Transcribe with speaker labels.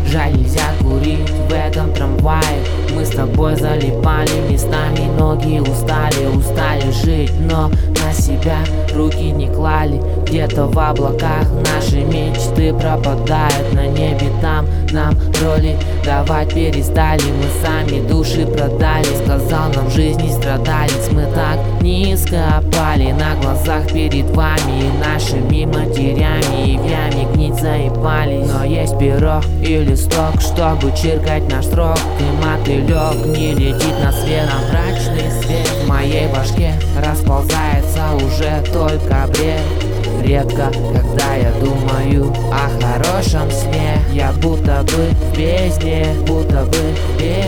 Speaker 1: Жаль, нельзя курить в этом трамвае. Мы с тобой залипали местами, ноги устали жить, но на себя руки не клали. Где-то в облаках наши мечты пропадают на небе, там нам роли давать перестали. Мы сами души продали, сказал нам в жизни страдалец. Мы так низко опали на глазах перед вами и нашими матерями, и в яме гнить заебались. Но есть перо и листок, чтобы чиркать наш срок. И мотылек не летит на свет, а мрачный свет в моей башке расползается уже только бред. Редко, когда я думаю о хорошем сне, я будто бы в бездне, будто бы в бездне.